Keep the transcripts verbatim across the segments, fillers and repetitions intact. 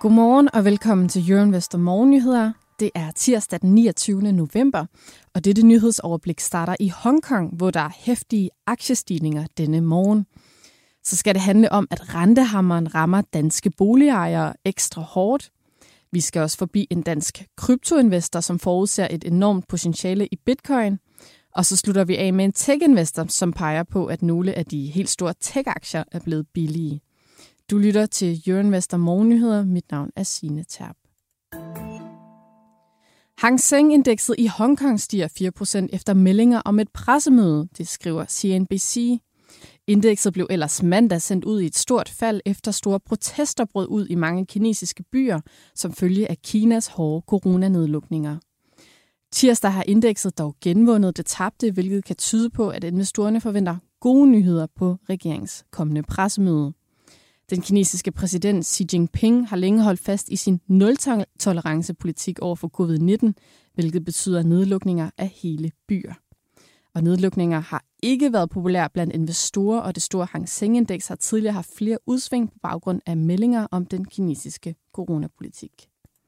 Godmorgen og velkommen til Euroinvestor Morgennyheder. Det er tirsdag den niogtyvende november, og dette nyhedsoverblik starter i Hongkong, hvor der er heftige aktiestigninger denne morgen. Så skal det handle om, at rentehammeren rammer danske boligejere ekstra hårdt. Vi skal også forbi en dansk kryptoinvestor, som forudser et enormt potentiale i bitcoin. Og så slutter vi af med en tech-investor, som peger på, at nogle af de helt store tech-aktier er blevet billige. Du lytter til Euroinvestor Morgennyheder. Mit navn er Signe Terp. Hang Seng-indekset i Hongkong stiger fire procent efter meldinger om et pressemøde, det skriver C N B C. Indekset blev ellers mandag sendt ud i et stort fald efter store protester brød ud i mange kinesiske byer, som følge af Kinas hårde coronanedlukninger. Tirsdag har indekset dog genvundet det tabte, hvilket kan tyde på, at investorerne forventer gode nyheder på regeringens kommende pressemøde. Den kinesiske præsident Xi Jinping har længe holdt fast i sin nul-tolerance-politik over for covid nitten, hvilket betyder nedlukninger af hele byer. Og nedlukninger har ikke været populære blandt investorer, og det store Hang Seng-indeks har tidligere haft flere udsving på baggrund af meldinger om den kinesiske coronapolitik.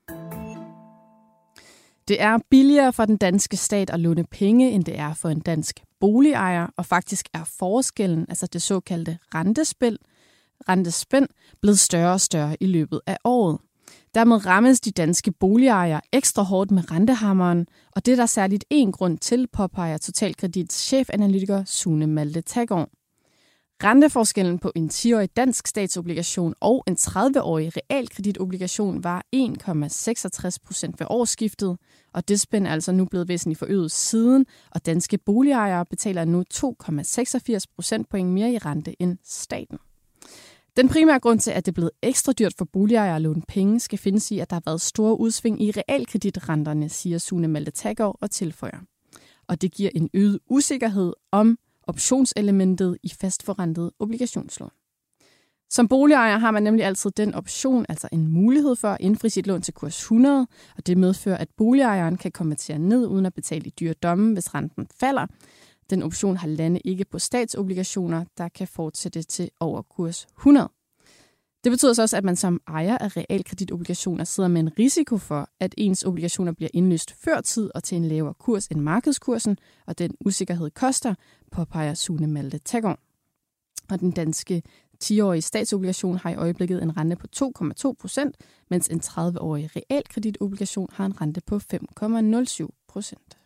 Det er billigere for den danske stat at låne penge, end det er for en dansk boligejer, og faktisk er forskellen, altså det såkaldte rentespænd, rentespænd, blevet større og større i løbet af året. Dermed rammes de danske boligejere ekstra hårdt med rentehammeren, og det er der særligt én grund til, påpeger Totalkredits chefanalytiker Sune Malte Taggaard. Renteforskellen på en ti-årig dansk statsobligation og en tredive-årig realkreditobligation var en komma seksogtres procent ved årsskiftet, og det spænd er altså nu blevet væsentligt forøget siden, og danske boligejere betaler nu to komma seksogfirs procentpoint mere i rente end staten. Den primære grund til, at det er blevet ekstra dyrt for boligejere at låne penge, skal findes i, at der har været store udsving i realkreditrenterne, siger Sune Malte Taggaard og tilføjer. Og det giver en øget usikkerhed om optionselementet i fastforrentet obligationslån. Som boligejer har man nemlig altid den option, altså en mulighed for at indfri sit lån til kurs hundrede, og det medfører, at boligejeren kan konvertere ned uden at betale i dyre domme, hvis renten falder. Den option har lande ikke på statsobligationer, der kan fortsætte til over kurs hundrede. Det betyder så også, at man som ejer af realkreditobligationer sidder med en risiko for, at ens obligationer bliver indløst før tid og til en lavere kurs end markedskursen, og den usikkerhed koster, påpeger Sune Malte Taggaard. Og den danske ti-årige statsobligation har i øjeblikket en rente på to komma to procent, mens en tredive-årig realkreditobligation har en rente på fem komma nul syv procent.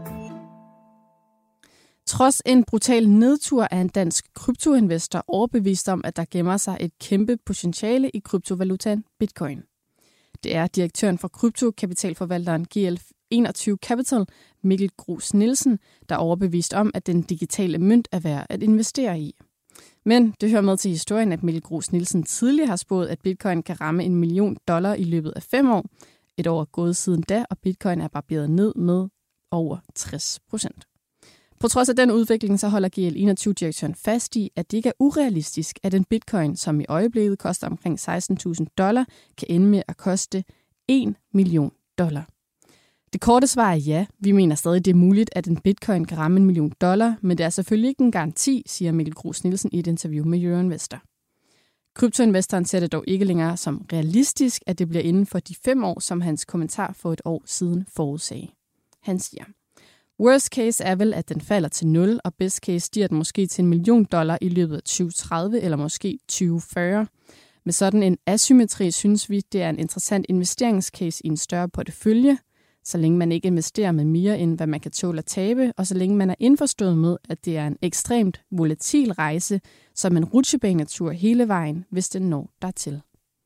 Trods en brutal nedtur er en dansk kryptoinvestor overbevist om, at der gemmer sig et kæmpe potentiale i kryptovalutaen Bitcoin. Det er direktøren for kryptokapitalforvalteren G L enogtyve Capital, Mikkel Grus Nielsen, der er overbevist om, at den digitale mønt er værd at investere i. Men det hører med til historien, at Mikkel Grus Nielsen tidligere har spået, at Bitcoin kan ramme en million dollar i løbet af fem år. Et år er gået siden da, og Bitcoin er barberet ned med over tres procent. På trods af den udvikling, så holder G L enogtyve-direktøren fast i, at det ikke er urealistisk, at en bitcoin, som i øjeblikket koster omkring seksten tusind dollar, kan ende med at koste en million dollar. Det korte svar er ja. Vi mener stadig, det er muligt, at en bitcoin kan ramme en million dollar, men det er selvfølgelig ikke en garanti, siger Mikkel Grus Nielsen i et interview med Euroinvestor. Kryptoinvestoren ser det dog ikke længere som realistisk, at det bliver inden for de fem år, som hans kommentar for et år siden forudsagde. Han siger: Worst case er vel, at den falder til nul, og best case stiger den måske til en million dollar i løbet af tyve tredive eller måske tyve fyrre. Med sådan en asymmetri synes vi, det er en interessant investeringscase i en større portefølje, så længe man ikke investerer med mere end hvad man kan tåle at tabe, og så længe man er indforstået med, at det er en ekstremt volatil rejse, som en rutsjebanetur hele vejen, hvis den når dertil.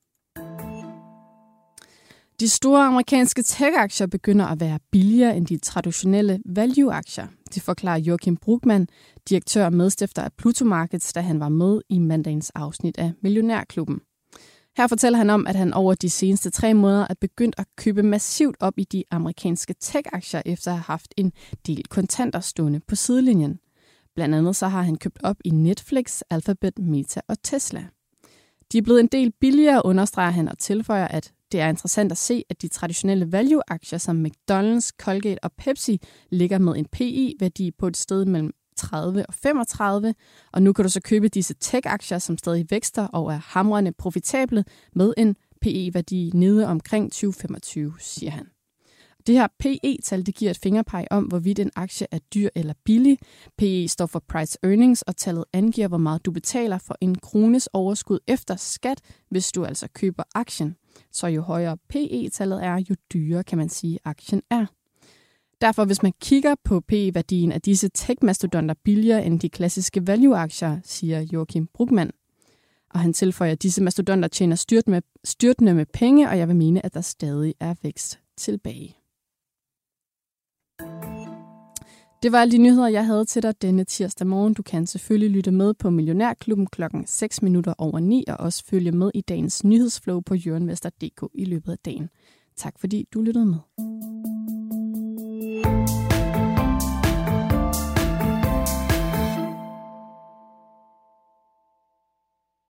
De store amerikanske tech-aktier begynder at være billigere end de traditionelle value-aktier. Det forklarer Joachim Bruckmann, direktør og medstifter af Pluto Markets, da han var med i mandagens afsnit af Millionærklubben. Her fortæller han om, at han over de seneste tre måneder er begyndt at købe massivt op i de amerikanske tech-aktier, efter at have haft en del kontanter stående på sidelinjen. Blandt andet så har han købt op i Netflix, Alphabet, Meta og Tesla. De er blevet en del billigere, understreger han og tilføjer, at det er interessant at se, at de traditionelle value-aktier som McDonald's, Colgate og Pepsi ligger med en P I-værdi på et sted mellem tredive og femogtredive, og nu kan du så købe disse tech-aktier, som stadig vækster og er hamrende profitable med en P E-værdi nede omkring tyve femogtyve, siger han. Det her P E-tal det giver et fingerpeg om, hvorvidt en aktie er dyr eller billig. P E står for price earnings, og tallet angiver, hvor meget du betaler for en krones overskud efter skat, hvis du altså køber aktien. Så jo højere P E-tallet er, jo dyrere kan man sige, aktien er. Derfor, hvis man kigger på P E-værdien, er disse tech-mastodonter billigere end de klassiske value-aktier, siger Joachim Bruckmann. Og han tilføjer, at disse mastodonter tjener styrtende med, styrtende med penge, og jeg vil mene, at der stadig er vækst tilbage. Det var alle de nyheder, jeg havde til dig denne tirsdag morgen. Du kan selvfølgelig lytte med på Millionærklubben klokken seks minutter over ni, og også følge med i dagens nyhedsflow på jørgenvester punktum d k i løbet af dagen. Tak fordi du lyttede med.